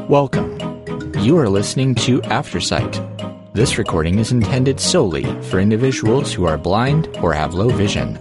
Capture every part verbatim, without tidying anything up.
Welcome. You are listening to Aftersight. This recording is intended solely for individuals who are blind or have low vision.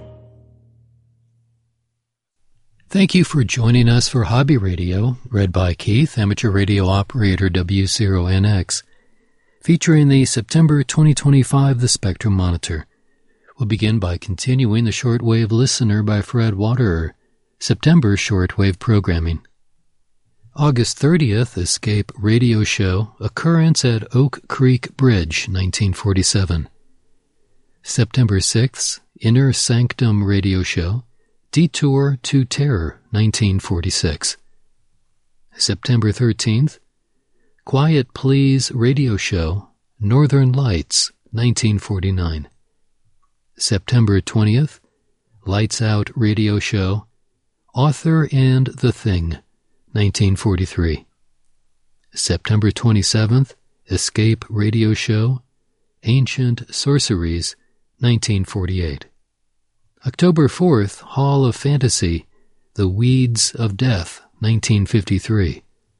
Thank you for joining us for Hobby Radio, read by Keith, amateur radio operator W zero N X, featuring the September twenty twenty-five The Spectrum Monitor. We'll begin by continuing the Shortwave Listener by Fred Waterer, September Shortwave Programming. August thirtieth, Escape Radio Show, Occurrence at Oak Creek Bridge, nineteen forty-seven. September sixth, Inner Sanctum Radio Show, Detour to Terror, nineteen forty-six. September thirteenth, Quiet Please Radio Show, Northern Lights, nineteen forty-nine. September twentieth, Lights Out Radio Show, Author and the Thing, nineteen forty-three. September twenty-seventh, Escape Radio Show, Ancient Sorceries, nineteen forty-eight. October fourth, Hall of Fantasy, The Weeds of Death, nineteen fifty-three.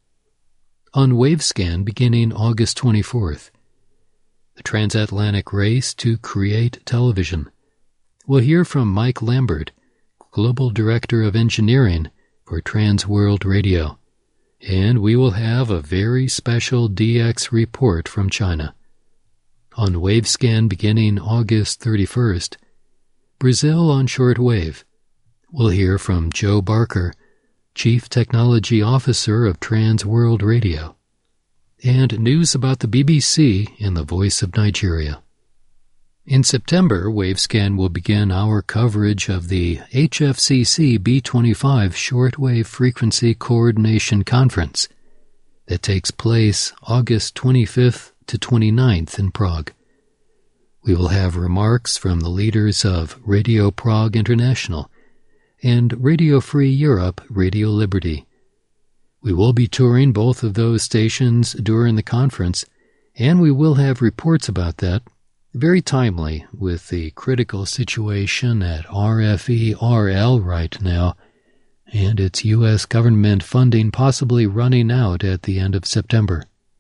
On Wavescan, beginning August twenty-fourth, The Transatlantic Race to Create Television. We'll hear from Mike Lambert, Global Director of Engineering for Trans World Radio, and we will have a very special D X report from China. On Wavescan, beginning August thirty-first, Brazil on Shortwave. We'll hear from Joe Barker, Chief Technology Officer of Trans World Radio, and news about the B B C and the Voice of Nigeria. In September, Wavescan will begin our coverage of the H F C C B twenty-five Shortwave Frequency Coordination Conference that takes place August twenty-fifth to twenty-ninth in Prague. We will have remarks from the leaders of Radio Prague International and Radio Free Europe, Radio Liberty. We will be touring both of those stations during the conference, and we will have reports about that, very timely with the critical situation at R F E R L right now, and its U S government funding possibly running out at the end of September.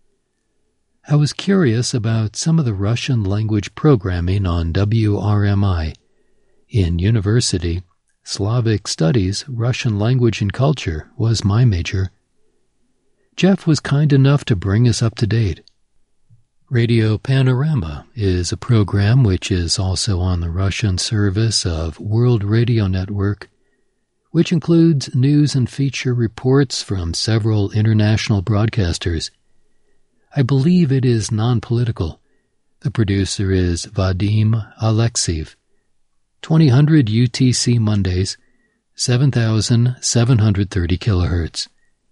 I was curious about some of the Russian language programming on W R M I. In university, Slavic Studies, Russian Language and Culture was my major. Jeff was kind enough to bring us up to date. Radio Panorama is a program which is also on the Russian service of World Radio Network, which includes news and feature reports from several international broadcasters. I believe it is non-political. The producer is Vadim Alexiev. twenty hundred U T C Mondays, seven thousand seven hundred thirty kilohertz.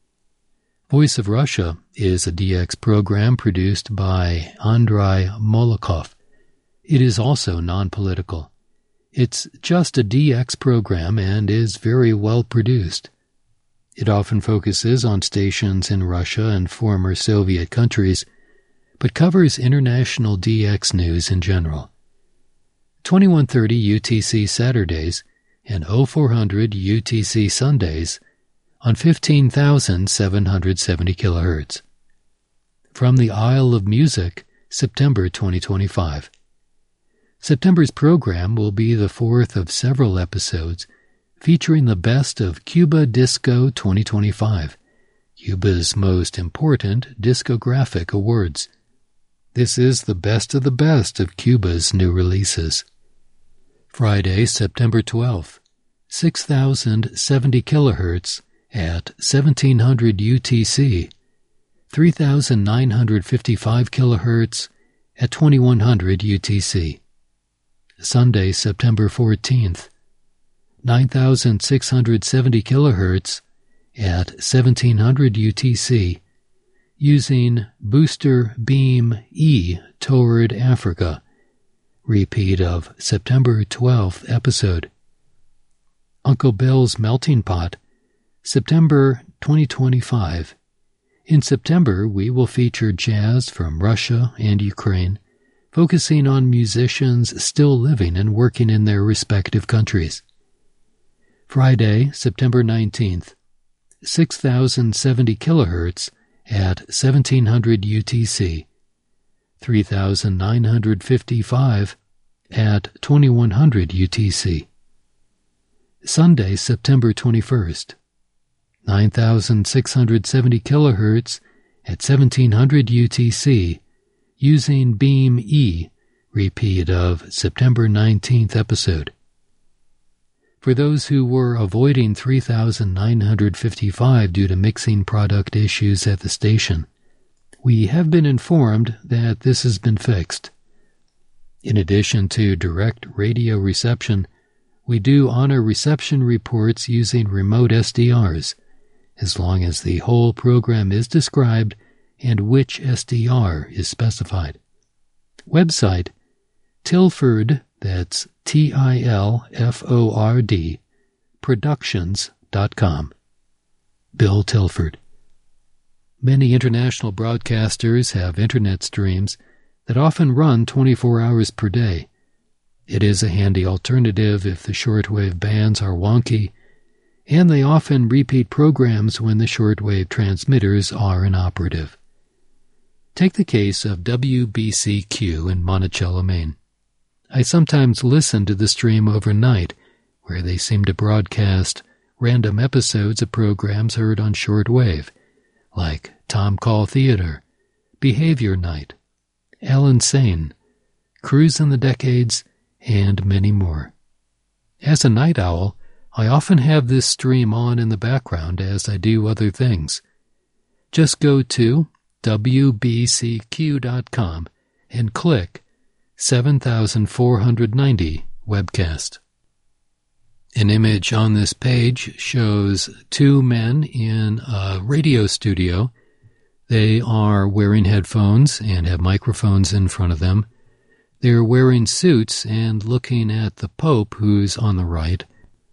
Voice of Russia is a D X program produced by Andrei Molokov. It is also non-political. It's just a D X program and is very well produced. It often focuses on stations in Russia and former Soviet countries, but covers international D X news in general. twenty-one thirty U T C Saturdays and oh four hundred U T C Sundays on fifteen thousand seven hundred seventy kilohertz. From the Isle of Music, September twenty twenty-five. September's program will be the fourth of several episodes featuring the best of Cuba Disco twenty twenty-five, Cuba's most important discographic awards. This is the best of the best of Cuba's new releases. Friday, September twelfth, six thousand seventy kilohertz at seventeen hundred U T C, three thousand nine hundred fifty-five kilohertz at twenty-one hundred U T C. Sunday, September fourteenth, nine thousand six hundred seventy kilohertz at seventeen hundred U T C, using Booster Beam E toward Africa. Repeat of September twelfth episode. Uncle Bill's Melting Pot, September twenty twenty-five. In September, we will feature jazz from Russia and Ukraine, focusing on musicians still living and working in their respective countries. Friday, September nineteenth, six thousand seventy kilohertz at seventeen hundred U T C, three thousand nine hundred fifty-five at twenty-one hundred U T C. Sunday, September twenty-first, nine thousand six hundred seventy kilohertz at seventeen hundred U T C, using Beam E, repeat of September nineteenth episode. For those who were avoiding three thousand nine hundred fifty-five due to mixing product issues at the station, we have been informed that this has been fixed. In addition to direct radio reception, we do honor reception reports using remote S D Rs, as long as the whole program is described and which S D R is specified. Website, Tilford, that's T I L F O R D, productions dot com. Bill Tilford. Many international broadcasters have internet streams that often run twenty-four hours per day. It is a handy alternative if the shortwave bands are wonky, and they often repeat programs when the shortwave transmitters are inoperative. Take the case of W B C Q in Monticello, Maine. I sometimes listen to the stream overnight, where they seem to broadcast random episodes of programs heard on shortwave, like Tom Call Theater, Behavior Night, Alan Sane, Cruise in the Decades, and many more. As a night owl, I often have this stream on in the background as I do other things. Just go to W B C Q dot com and click seven thousand four hundred ninety webcast. An image on this page shows two men in a radio studio. They are wearing headphones and have microphones in front of them. They're wearing suits and looking at the Pope, who's on the right.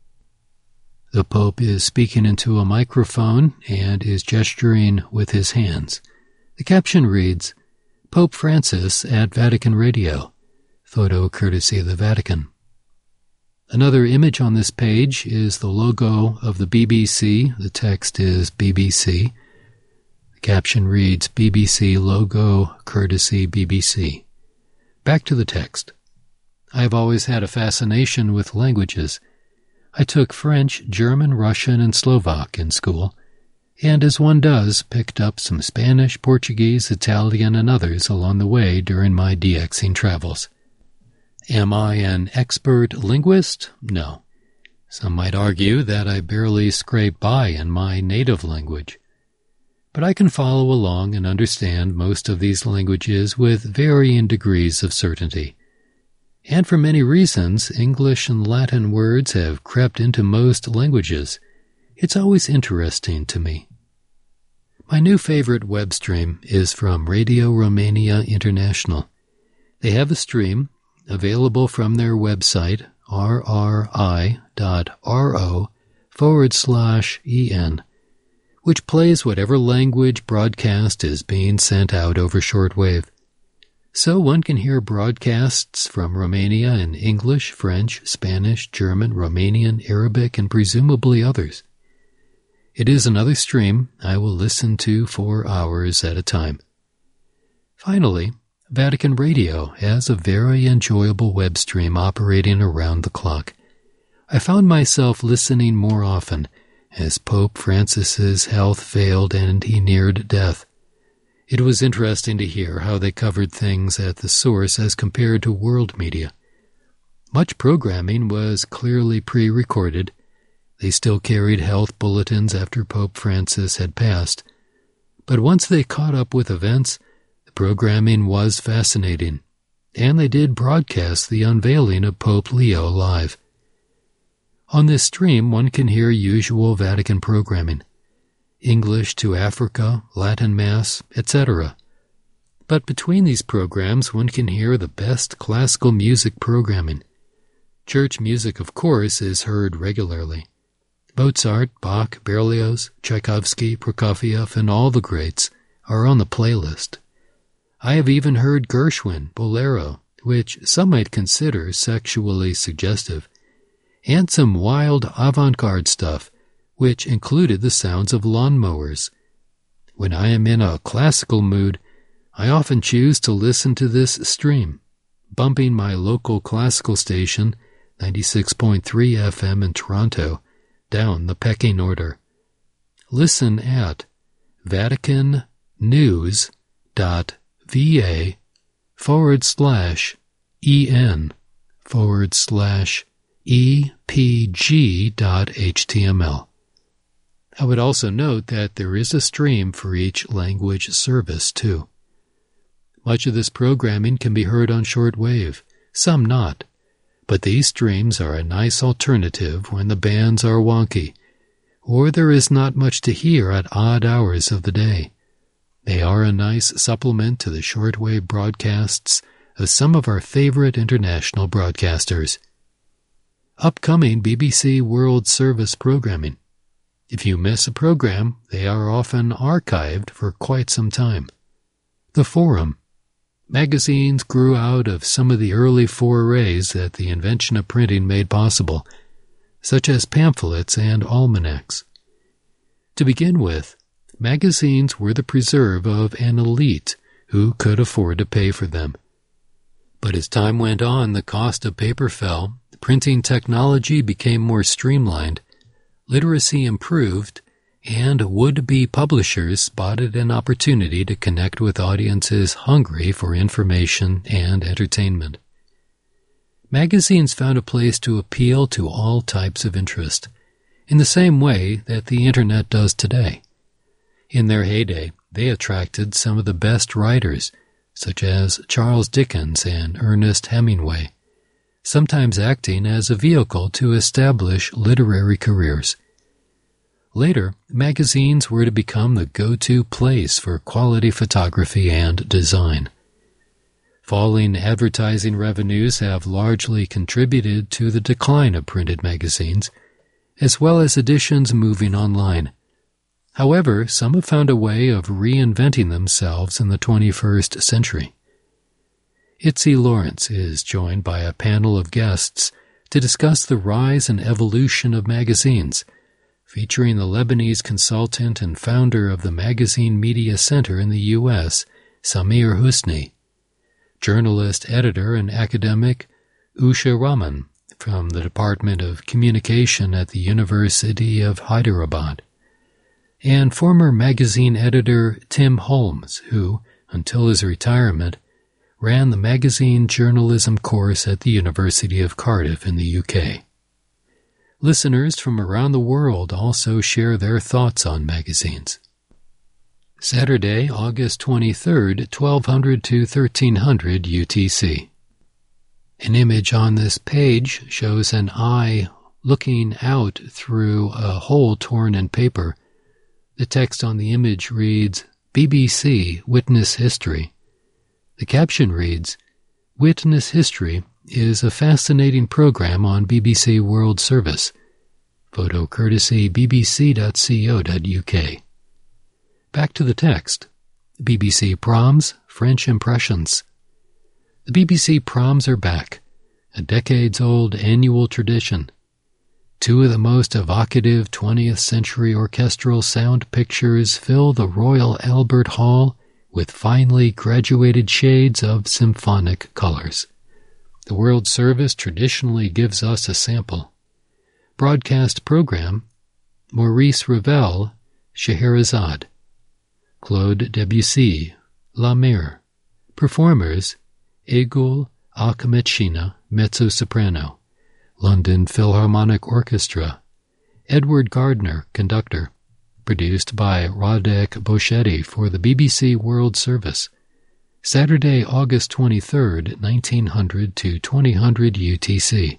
The Pope is speaking into a microphone and is gesturing with his hands. The caption reads, Pope Francis at Vatican Radio. Photo courtesy of the Vatican. Another image on this page is the logo of the B B C. The text is B B C. The caption reads, B B C logo courtesy B B C. Back to the text. I have always had a fascination with languages. I took French, German, Russian, and Slovak in school, and as one does, picked up some Spanish, Portuguese, Italian, and others along the way during my DXing travels. Am I an expert linguist? No. Some might argue that I barely scrape by in my native language. But I can follow along and understand most of these languages with varying degrees of certainty. And for many reasons, English and Latin words have crept into most languages. It's always interesting to me. My new favorite web stream is from Radio Romania International. They have a stream available from their website, rri.ro forward slash en, which plays whatever language broadcast is being sent out over shortwave. So one can hear broadcasts from Romania in English, French, Spanish, German, Romanian, Arabic, and presumably others. It is another stream I will listen to for hours at a time. Finally, Vatican Radio has a very enjoyable web stream operating around the clock. I found myself listening more often as Pope Francis's health failed and he neared death. It was interesting to hear how they covered things at the source as compared to world media. Much programming was clearly pre-recorded. They still carried health bulletins after Pope Francis had passed. But once they caught up with events, the programming was fascinating, and they did broadcast the unveiling of Pope Leo live. On this stream, one can hear usual Vatican programming, English to Africa, Latin Mass, et cetera. But between these programs, one can hear the best classical music programming. Church music, of course, is heard regularly. Mozart, Bach, Berlioz, Tchaikovsky, Prokofiev, and all the greats are on the playlist. I have even heard Gershwin, Bolero, which some might consider sexually suggestive, and some wild avant-garde stuff, which included the sounds of lawnmowers. When I am in a classical mood, I often choose to listen to this stream, bumping my local classical station, ninety-six point three F M in Toronto, down the pecking order. Listen at vaticannews.va forward slash en forward slash epg dot html. I would also note that there is a stream for each language service, too. Much of this programming can be heard on shortwave, some not, but these streams are a nice alternative when the bands are wonky, or there is not much to hear at odd hours of the day. They are a nice supplement to the shortwave broadcasts of some of our favorite international broadcasters. Upcoming B B C World Service programming. If you miss a program, they are often archived for quite some time. The Forum. Magazines grew out of some of the early forays that the invention of printing made possible, such as pamphlets and almanacs. To begin with, magazines were the preserve of an elite who could afford to pay for them. But as time went on, the cost of paper fell, printing technology became more streamlined, literacy improved, and would-be publishers spotted an opportunity to connect with audiences hungry for information and entertainment. Magazines found a place to appeal to all types of interest, in the same way that the Internet does today. In their heyday, they attracted some of the best writers, such as Charles Dickens and Ernest Hemingway, sometimes acting as a vehicle to establish literary careers. Later, magazines were to become the go-to place for quality photography and design. Falling advertising revenues have largely contributed to the decline of printed magazines, as well as editions moving online. However, some have found a way of reinventing themselves in the twenty-first century. Itzy Lawrence is joined by a panel of guests to discuss the rise and evolution of magazines, featuring the Lebanese consultant and founder of the Magazine Media Center in the U S, Samir Husni, journalist, editor, and academic Usha Raman from the Department of Communication at the University of Hyderabad, and former magazine editor Tim Holmes, who, until his retirement, ran the magazine journalism course at the University of Cardiff in the U K. Listeners from around the world also share their thoughts on magazines. Saturday, August twenty-third, twelve hundred to thirteen hundred U T C. An image on this page shows an eye looking out through a hole torn in paper. The text on the image reads, B B C Witness History. The caption reads, Witness History is a fascinating program on B B C World Service. Photo courtesy b b c dot co dot u k. Back to the text. B B C Proms, French Impressions. The B B C Proms are back, a decades-old annual tradition. Two of the most evocative twentieth century orchestral sound pictures fill the Royal Albert Hall with finely graduated shades of symphonic colors. The World Service traditionally gives us a sample. Broadcast program, Maurice Ravel, Scheherazade. Claude Debussy, La Mer. Performers, Egil Akhmetshina, mezzo-soprano. London Philharmonic Orchestra. Edward Gardner, conductor. Produced by Radek Boschetti for the B B C World Service. Saturday, August twenty-third, nineteen hundred to twenty hundred U T C.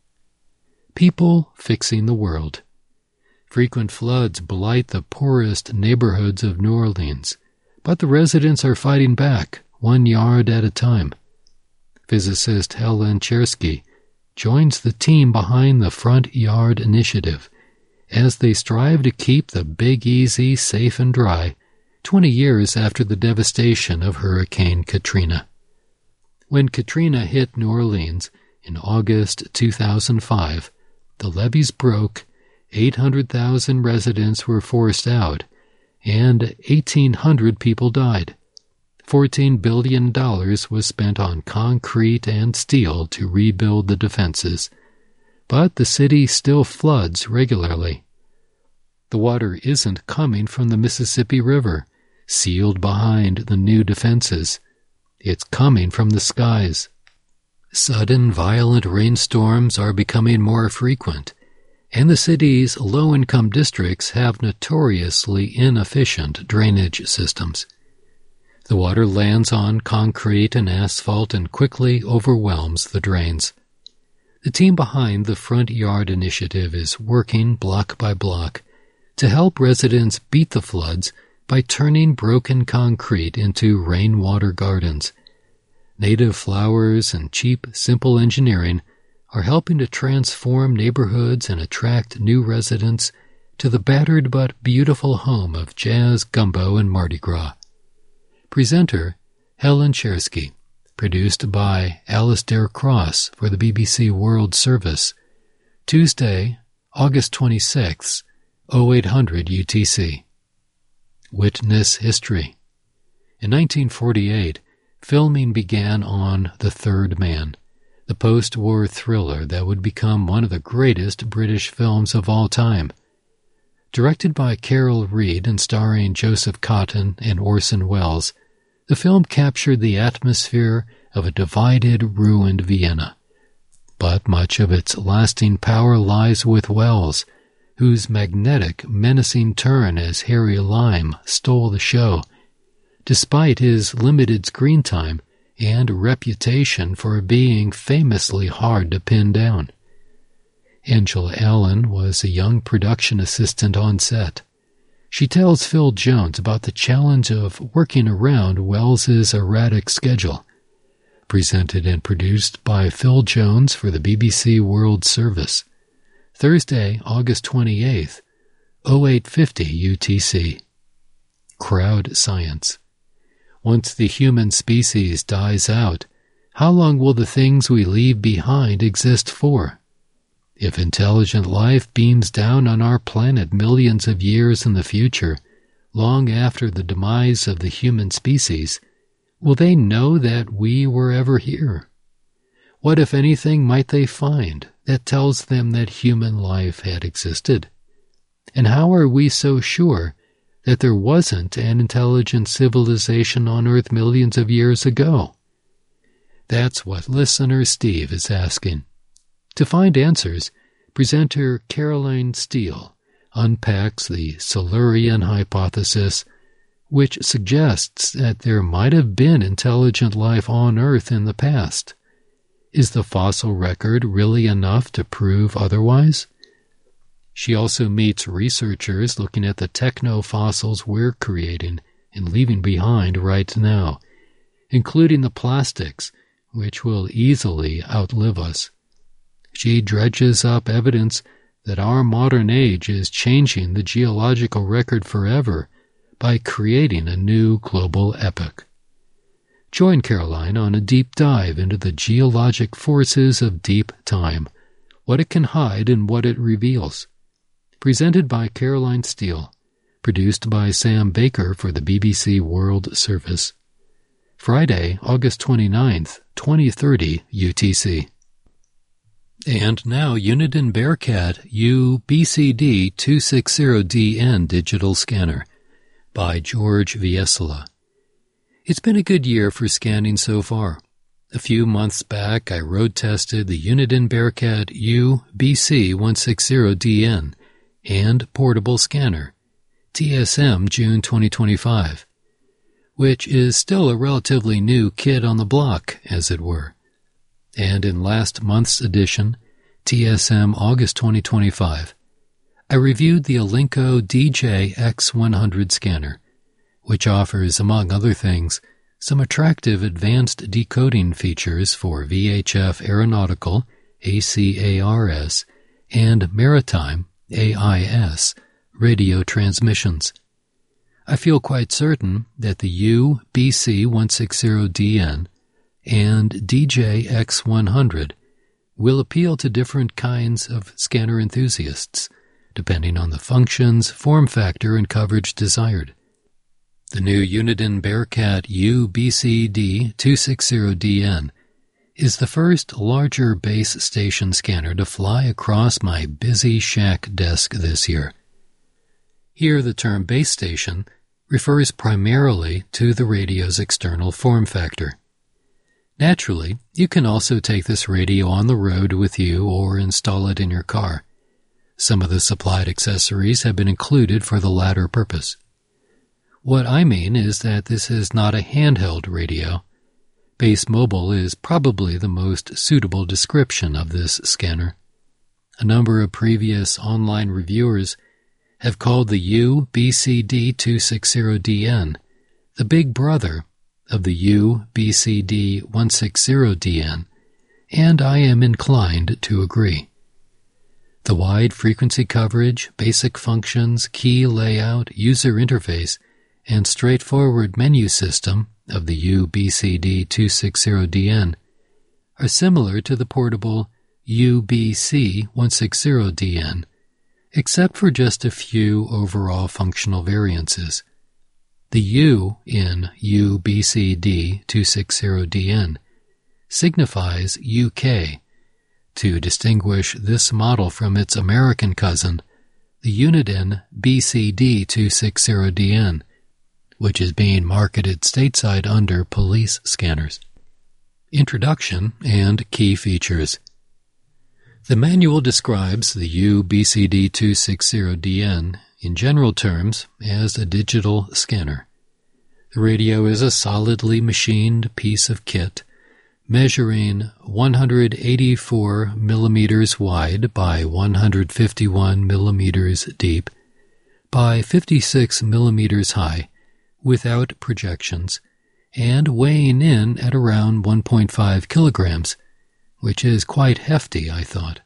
People fixing the world. Frequent floods blight the poorest neighborhoods of New Orleans, but the residents are fighting back, one yard at a time. Physicist Helen Chersky joins the team behind the Front Yard Initiative as they strive to keep the Big Easy safe and dry twenty years after the devastation of Hurricane Katrina. When Katrina hit New Orleans in August two thousand five, the levees broke, eight hundred thousand residents were forced out, and eighteen hundred people died. fourteen billion dollars was spent on concrete and steel to rebuild the defenses, but the city still floods regularly. The water isn't coming from the Mississippi River, sealed behind the new defenses. It's coming from the skies. Sudden, violent rainstorms are becoming more frequent, and the city's low-income districts have notoriously inefficient drainage systems. The water lands on concrete and asphalt and quickly overwhelms the drains. The team behind the Front Yard Initiative is working block by block to help residents beat the floods by turning broken concrete into rainwater gardens. Native flowers and cheap, simple engineering are helping to transform neighborhoods and attract new residents to the battered but beautiful home of jazz, gumbo, and Mardi Gras. Presenter Helen Chersky, produced by Alistair Cross for the B B C World Service, Tuesday, August twenty-sixth, oh eight hundred U T C. Witness history. In nineteen forty-eight, filming began on The Third Man, the post-war thriller that would become one of the greatest British films of all time. Directed by Carol Reed and starring Joseph Cotten and Orson Welles, the film captured the atmosphere of a divided, ruined Vienna. But much of its lasting power lies with Welles, whose magnetic, menacing turn as Harry Lime stole the show, despite his limited screen time and reputation for being famously hard to pin down. Angela Allen was a young production assistant on set. She tells Phil Jones about the challenge of working around Welles's erratic schedule. Presented and produced by Phil Jones for the B B C World Service. Thursday, August twenty-eighth, oh eight fifty U T C. Crowd science. Once the human species dies out, how long will the things we leave behind exist for? If intelligent life beams down on our planet millions of years in the future, long after the demise of the human species, will they know that we were ever here? What, if anything, might they find that tells them that human life had existed? And how are we so sure that there wasn't an intelligent civilization on Earth millions of years ago? That's what listener Steve is asking. To find answers, presenter Caroline Steele unpacks the Silurian hypothesis, which suggests that there might have been intelligent life on Earth in the past. Is the fossil record really enough to prove otherwise? She also meets researchers looking at the techno-fossils we're creating and leaving behind right now, including the plastics, which will easily outlive us. She dredges up evidence that our modern age is changing the geological record forever by creating a new global epoch. Join Caroline on a deep dive into the geologic forces of deep time, what it can hide and what it reveals. Presented by Caroline Steele, produced by Sam Baker for the B B C World Service. Friday, August twenty-ninth, twenty thirty U T C. And now Uniden Bearcat U B C D two sixty D N Digital Scanner by George Viesola. It's been a good year for scanning so far. A few months back, I road-tested the Uniden Bearcat U B C one sixty D N and Portable Scanner, T S M June twenty twenty-five, which is still a relatively new kid on the block, as it were. And in last month's edition, T S M August twenty twenty-five, I reviewed the Alinco D J X one hundred scanner, which offers, among other things, some attractive advanced decoding features for V H F aeronautical, A C A R S, and maritime, A I S, radio transmissions. I feel quite certain that the U B C one sixty D N and D J X one hundred will appeal to different kinds of scanner enthusiasts, depending on the functions, form factor, and coverage desired. The new Uniden Bearcat U B C D two sixty D N is the first larger base station scanner to fly across my busy shack desk this year. Here, the term base station refers primarily to the radio's external form factor. Naturally, you can also take this radio on the road with you or install it in your car. Some of the supplied accessories have been included for the latter purpose. What I mean is that this is not a handheld radio. Base Mobile is probably the most suitable description of this scanner. A number of previous online reviewers have called the U B C D two sixty D N the big brother of the U B C D one sixty D N, and I am inclined to agree. The wide frequency coverage, basic functions, key layout, user interface, and straightforward menu system of the U B C D two sixty D N are similar to the portable U B C one sixty D N, except for just a few overall functional variances. The U in U B C D two sixty D N signifies U K to distinguish this model from its American cousin, the Uniden B C D two sixty D N, which is being marketed stateside under police scanners. Introduction and key features. The manual describes the U B C D two sixty D N in general terms as a digital scanner. The radio is a solidly machined piece of kit measuring one hundred eighty-four millimeters wide by one hundred fifty-one millimeters deep by fifty-six millimeters high, without projections, and weighing in at around one point five kilograms, which is quite hefty, I thought.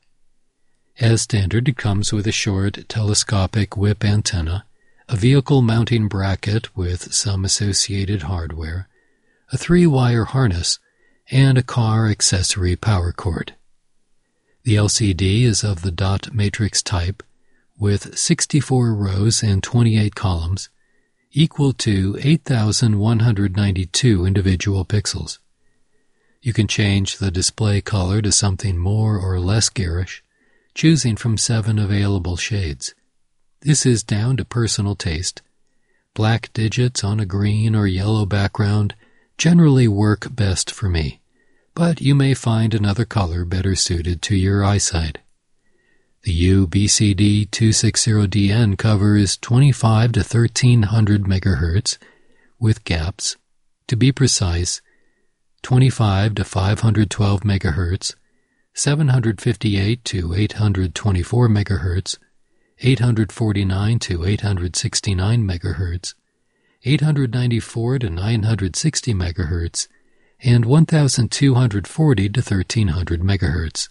As standard, it comes with a short telescopic whip antenna, a vehicle mounting bracket with some associated hardware, a three-wire harness, and a car accessory power cord. The L C D is of the dot matrix type, with sixty-four rows and twenty-eight columns, equal to eight thousand one hundred ninety-two individual pixels. You can change the display color to something more or less garish, choosing from seven available shades. This is down to personal taste. Black digits on a green or yellow background generally work best for me, but you may find another color better suited to your eyesight. The U B C D two sixty D N covers twenty-five to thirteen hundred megahertz, with gaps. To be precise, twenty-five to five hundred twelve megahertz, seven hundred fifty-eight to eight hundred twenty-four megahertz, eight hundred forty-nine to eight hundred sixty-nine megahertz, eight hundred ninety-four to nine hundred sixty megahertz, and one thousand two hundred forty to thirteen hundred megahertz.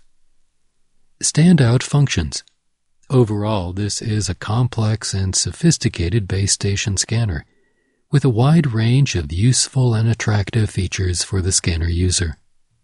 Standout functions. Overall, this is a complex and sophisticated base station scanner, with a wide range of useful and attractive features for the scanner user.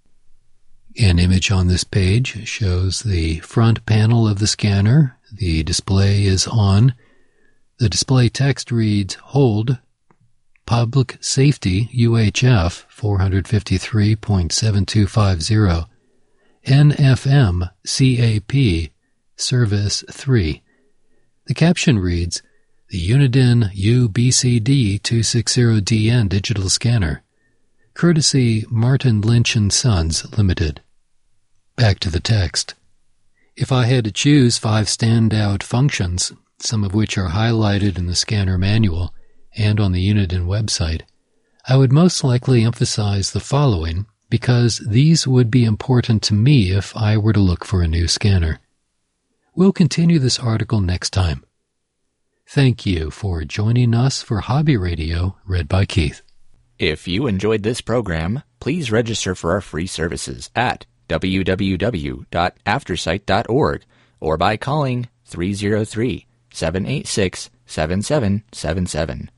An image on this page shows the front panel of the scanner. The display is on. The display text reads, Hold, Public Safety U H F four fifty-three point seven two five zero, N F M C A P Service three. The caption reads, The Uniden U B C D two sixty D N Digital Scanner, courtesy Martin Lynch and Sons, Limited. Back to the text. If I had to choose five standout functions, some of which are highlighted in the scanner manual and on the Uniden website, I would most likely emphasize the following because these would be important to me if I were to look for a new scanner. We'll continue this article next time. Thank you for joining us for Hobby Radio, read by Keith. If you enjoyed this program, please register for our free services at w w w dot aftersight dot org or by calling three oh three, seven eight six, seven seven seven seven.